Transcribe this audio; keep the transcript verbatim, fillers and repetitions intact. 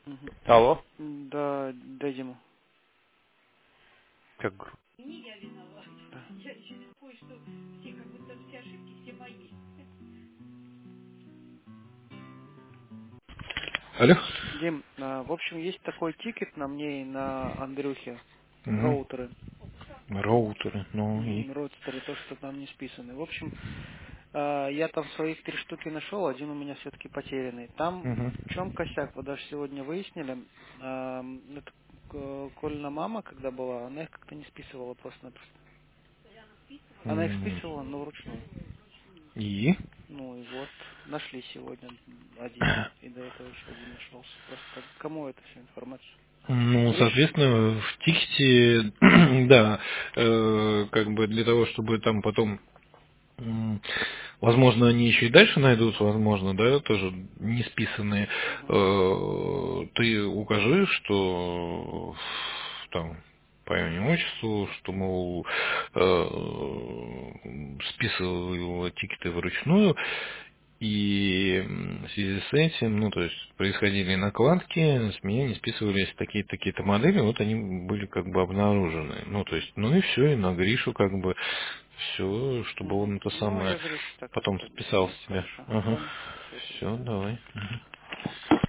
Мгм. Алло. Да, дай ему. Как гру- Да. Алло. Дим, а, в общем, есть такой тикет на мне и на Андрюхе. Угу. Роутеры. Роутеры, ну и. Мгм, Роутеры, то, что там не списаны. В общем, а, я там своих три штуки нашел, один у меня все-таки потерянный. Там Угу. в чем косяк, вот даже сегодня выяснили. а, Это э, Колина мама, когда была, она их как-то не списывала просто-напросто. Она их М, списывала, но вручную. И? Ну и вот, нашли сегодня один, и до этого еще один нашелся. Просто как, кому эту всю информацию? Ну, Гриш? соответственно, в тикете, да, э, как бы для того, чтобы там потом, м, возможно, они еще и дальше найдутся, возможно, да, тоже не списанные, Угу. э, ты укажи, что там по имени отчеству, что, мол, э, списывал тикеты вручную, и м, в связи с этим, ну, то есть, происходили накладки, с меня не списывались такие-то, такие-то модели, вот они были как бы обнаружены. Ну, то есть, ну и все, и на Гришу как бы все, чтобы Угу. он это Ну, самое я Гришу так потом это списал объясню. с тебя. Хорошо. Ага. Понял. Все, Все, тогда. давай. Мгм.